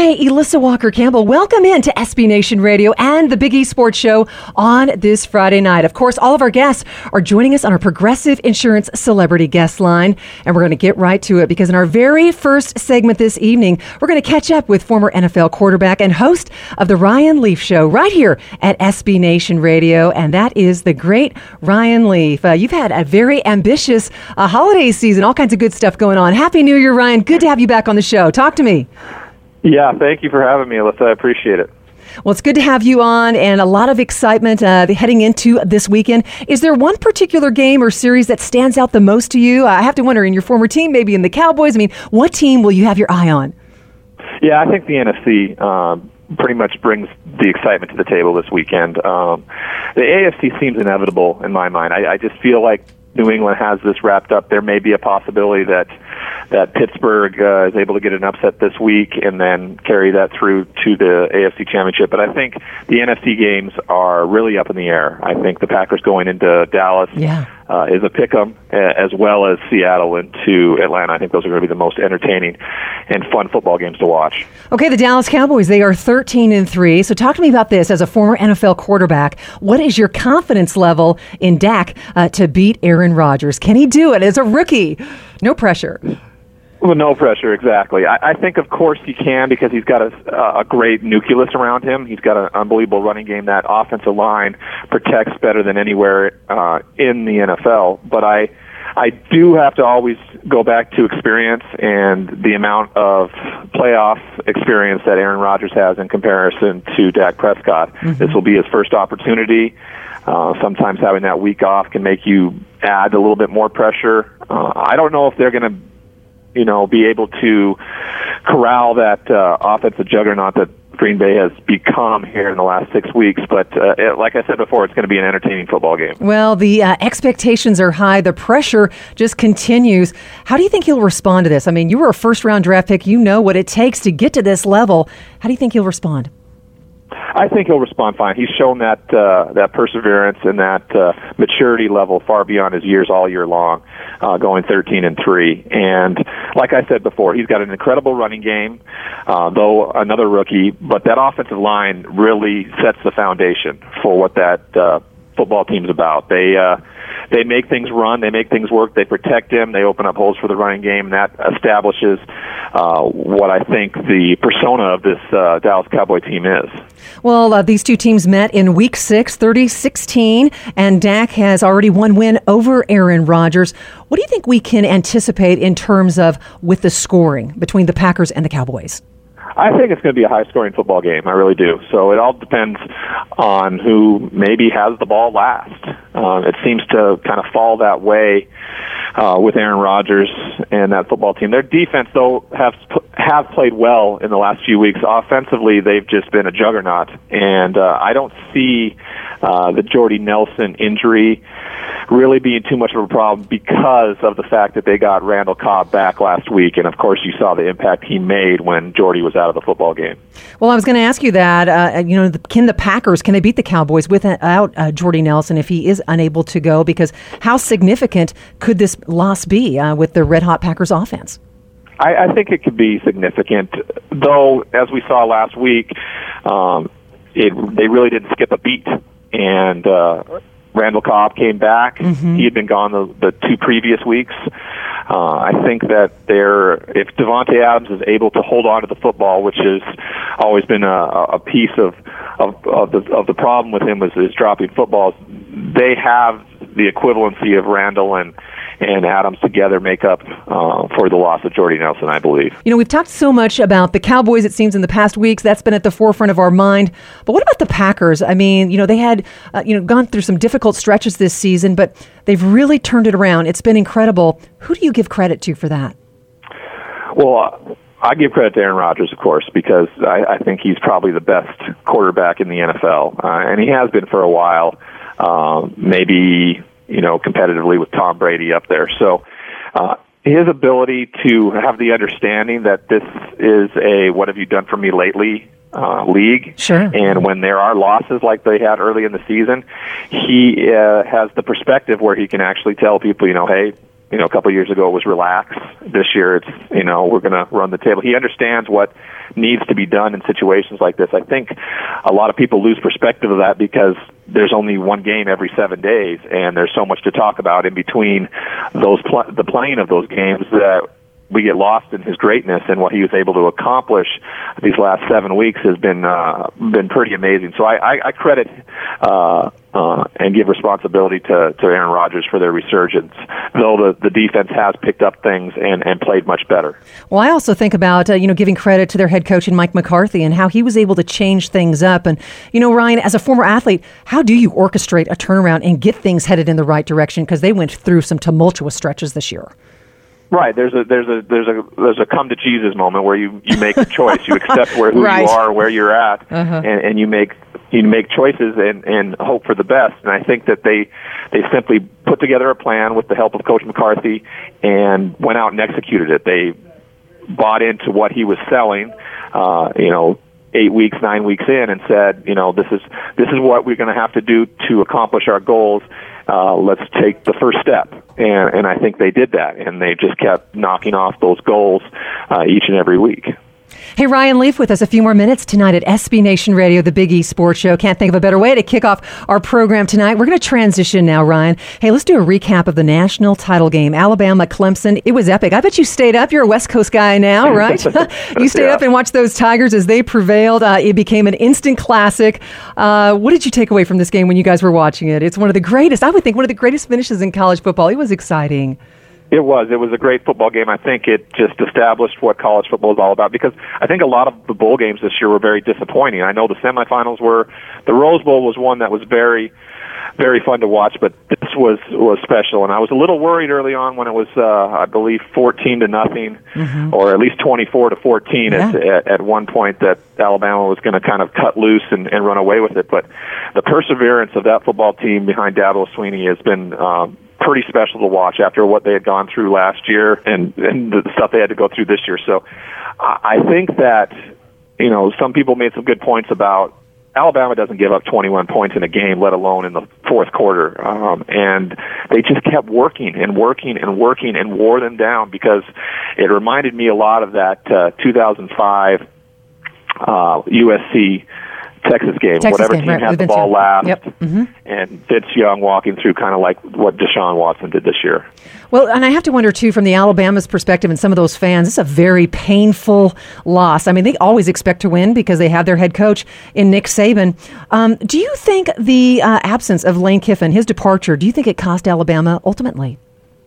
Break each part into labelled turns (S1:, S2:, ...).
S1: Hey, Elissa Walker-Campbell, welcome in to SB Nation Radio and the Big E Sports Show on this Friday night. Of course, all of our guests are joining us on our Progressive Insurance Celebrity Guest Line, and we're going to get right to it because in our very first segment this evening, we're going to catch up with former NFL quarterback and host of the Ryan Leaf Show right here at SB Nation Radio, and that is the great Ryan Leaf. You've had a very ambitious holiday season, all kinds of good stuff going on. Happy New Year, Ryan. Good to have you back on the show. Talk to me.
S2: Yeah, thank you for having me, Alyssa. I appreciate it.
S1: Well, it's good to have you on, and a lot of excitement heading into this weekend. Is there one particular game or series that stands out the most to you? I have to wonder, in your former team, maybe in the Cowboys, what team will you have your eye on?
S2: Yeah, I think the NFC pretty much brings the excitement to the table this weekend. The AFC seems inevitable in my mind. I just feel like New England has this wrapped up. There may be a possibility that Pittsburgh is able to get an upset this week and then carry that through to the AFC Championship. But I think the NFC games are really up in the air. I think the Packers going into Dallas is a pick-em, as well as Seattle into Atlanta. I think those are going to be the most entertaining and fun football games to watch.
S1: Okay, the Dallas Cowboys, they are 13-3. So talk to me about this as a former NFL quarterback. What is your confidence level in Dak to beat Aaron Rodgers? Can he do it as a rookie? No pressure.
S2: Well, no pressure, exactly. I think, of course, he can because he's got a great nucleus around him. He's got an unbelievable running game. That offensive line protects better than anywhere in the NFL. But I do have to always go back to experience and the amount of playoff experience that Aaron Rodgers has in comparison to Dak Prescott. Mm-hmm. This will be his first opportunity. Sometimes having that week off can make you add a little bit more pressure. I don't know if they're going to be able to corral that offensive juggernaut that Green Bay has become here in the last 6 weeks. But like I said before, it's going to be an entertaining football game.
S1: Well, the expectations are high. The pressure just continues. How do you think he'll respond to this? You were a first-round draft pick. You know what it takes to get to this level. How do you think he'll respond?
S2: I think he'll respond fine. He's shown that perseverance and that maturity level far beyond his years all year long, going 13-3. And like I said before, he's got an incredible running game, though another rookie. But that offensive line really sets the foundation for what that football team's about. They make things run, they make things work, they protect him, they open up holes for the running game, and that establishes what I think the persona of this Dallas Cowboy team is.
S1: Well, these two teams met in Week 6, 30-16, and Dak has already one win over Aaron Rodgers. What do you think we can anticipate in terms of with the scoring between the Packers and the Cowboys?
S2: I think it's going to be a high-scoring football game. I really do. So it all depends on who maybe has the ball last. It seems to kind of fall that way with Aaron Rodgers and that football team. Their defense, though, have played well in the last few weeks. Offensively, they've just been a juggernaut. And I don't see the Jordy Nelson injury really being too much of a problem because of the fact that they got Randall Cobb back last week. And, of course, you saw the impact he made when Jordy was out of the football game.
S1: Well, I was going to ask you that. Can the Packers, can they beat the Cowboys without Jordy Nelson if he is unable to go? Because how significant could this loss be with the red-hot Packers offense?
S2: I think it could be significant, though, as we saw last week, they really didn't skip a beat. And Randall Cobb came back. Mm-hmm. He had been gone the 2 previous weeks. I think that if Davante Adams is able to hold on to the football, which has always been a piece of the problem with him is dropping footballs, they have the equivalency of Randall and Adams together make up for the loss of Jordy Nelson, I believe.
S1: We've talked so much about the Cowboys, it seems, in the past weeks. That's been at the forefront of our mind. But what about the Packers? They had gone through some difficult stretches this season, but they've really turned it around. It's been incredible. Who do you give credit to for that?
S2: Well, I give credit to Aaron Rodgers, of course, because I think he's probably the best quarterback in the NFL. And he has been for a while. Maybe competitively with Tom Brady up there. So his ability to have the understanding that this is a what have you done for me lately league.
S1: Sure.
S2: And when there are losses like they had early in the season, he has the perspective where he can actually tell people, hey, a couple of years ago it was relax. This year it's, we're going to run the table. He understands what needs to be done in situations like this. I think a lot of people lose perspective of that because there's only one game every 7 days, and there's so much to talk about in between the playing of those games that we get lost in his greatness, and what he was able to accomplish these last 7 weeks has been pretty amazing. So I credit and give responsibility to Aaron Rodgers for their resurgence, though the defense has picked up things and played much better.
S1: Well, I also think about giving credit to their head coach, Mike McCarthy, and how he was able to change things up. And Ryan, as a former athlete, how do you orchestrate a turnaround and get things headed in the right direction? Because they went through some tumultuous stretches this year.
S2: Right. There's a come to Jesus moment where you make a choice. You accept who
S1: right.
S2: you are, where you're at, and you make choices and hope for the best. And I think that they simply put together a plan with the help of Coach McCarthy and went out and executed it. They bought into what he was selling, 8 weeks, 9 weeks in, and said, this is what we're going to have to do to accomplish our goals. Let's take the first step. And I think they did that, and they just kept knocking off those goals each and every week.
S1: Hey, Ryan Leaf with us a few more minutes tonight at SB Nation Radio, the Big East Sports Show. Can't think of a better way to kick off our program tonight. We're going to transition now, Ryan. Hey, let's do a recap of the national title game. Alabama, Clemson. It was epic. I bet you stayed up. You're a West Coast guy now, right? You stayed up and watched those Tigers as they prevailed. It became an instant classic. What did you take away from this game when you guys were watching it? It's one of the greatest, I would think, one of the greatest finishes in college football. It was exciting.
S2: It was a great football game. I think it just established what college football is all about, because I think a lot of the bowl games this year were very disappointing. I know the semifinals were. The Rose Bowl was one that was very, very fun to watch, but this was special. And I was a little worried early on when it was, I believe, 14-0, or at least 24-14 at one point, that Alabama was going to kind of cut loose and run away with it. But the perseverance of that football team behind Dabo Swinney has been pretty special to watch after what they had gone through last year and the stuff they had to go through this year. So I think that, some people made some good points about Alabama doesn't give up 21 points in a game, let alone in the fourth quarter. And they just kept working and wore them down, because it reminded me a lot of that 2005 USC Texas game. Whatever team had the ball last, and Vince Young walking through, kind of like what Deshaun Watson did this year.
S1: Well, and I have to wonder, too, from the Alabama's perspective and some of those fans, it's a very painful loss. I mean, they always expect to win because they have their head coach in Nick Saban. Do you think the absence of Lane Kiffin, his departure, do you think it cost Alabama ultimately?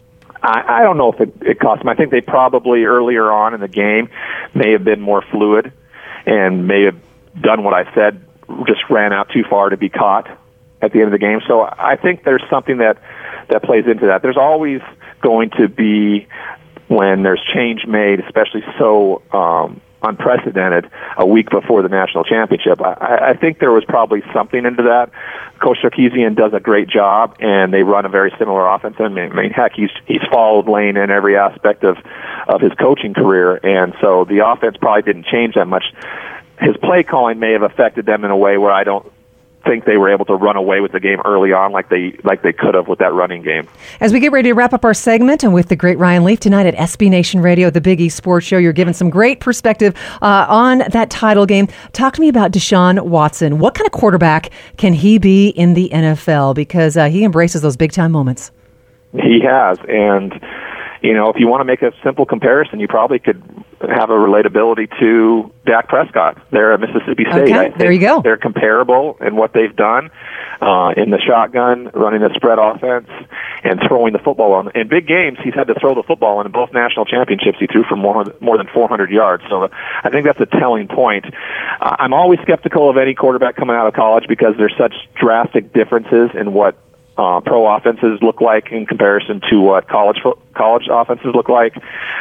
S2: I don't know if it cost them. I think they probably earlier on in the game may have been more fluid and may have done what I said, just ran out too far to be caught at the end of the game. So I think there's something that plays into that. There's always going to be, when there's change made, especially so unprecedented, a week before the national championship. I think there was probably something into that. Coach Sarkisian does a great job, and they run a very similar offense. I mean, heck, he's followed Lane in every aspect of his coaching career, and so the offense probably didn't change that much. His play calling may have affected them in a way where I don't think they were able to run away with the game early on like they could have with that running game.
S1: As we get ready to wrap up our segment, and with the great Ryan Leaf tonight at SB Nation Radio, the Big East Sports Show, you're giving some great perspective on that title game. Talk to me about Deshaun Watson. What kind of quarterback can he be in the NFL? Because he embraces those big-time moments.
S2: He has, and if you want to make a simple comparison, you probably could have a relatability to Dak Prescott. They're at Mississippi State.
S1: Okay, there you go.
S2: They're comparable in what they've done in the shotgun, running the spread offense, and throwing the football on. In big games, he's had to throw the football, and in both national championships, he threw for more than 400 yards. So I think that's a telling point. I'm always skeptical of any quarterback coming out of college because there's such drastic differences in what pro offenses look like in comparison to what college offenses look like.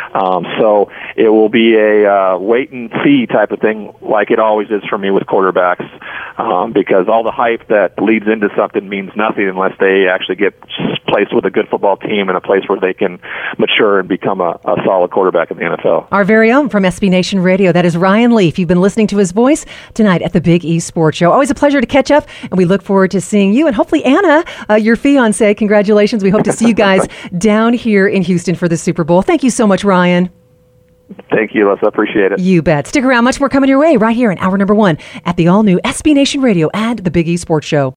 S2: So it will be a wait and see type of thing, like it always is for me with quarterbacks. because all the hype that leads into something means nothing unless they actually get placed with a good football team in a place where they can mature and become a solid quarterback in the NFL.
S1: Our very own from SB Nation Radio, that is Ryan Leaf. You've been listening to his voice tonight at the Big East Sports Show. Always a pleasure to catch up, and we look forward to seeing you and hopefully Anna, your fiance. Congratulations. We hope to see you guys down here in Houston for the Super Bowl. Thank you so much, Ryan.
S2: Thank you, Alyssa. Appreciate it.
S1: You bet. Stick around. Much more coming your way right here in hour number 1 at the all-new SB Nation Radio and the Big East Sports Show.